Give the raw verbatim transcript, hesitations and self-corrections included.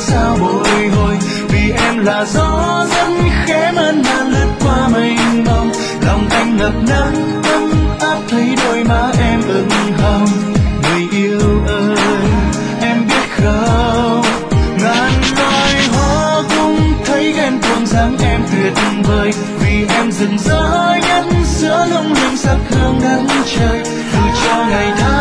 sao bồi hồi, vì em là gió dẫn khẽ mơn man lướt qua mênh mông. Lòng anh ngập nắng ấm áp thấy đôi má em ửng hồng. Người yêu ơi em biết không, ngàn loài hoa cũng thấy ghen tuông dáng em tuyệt vời, vì em rực rỡ nhất giữa lung linh sắc hương đất trời. Từ cho ngày tháng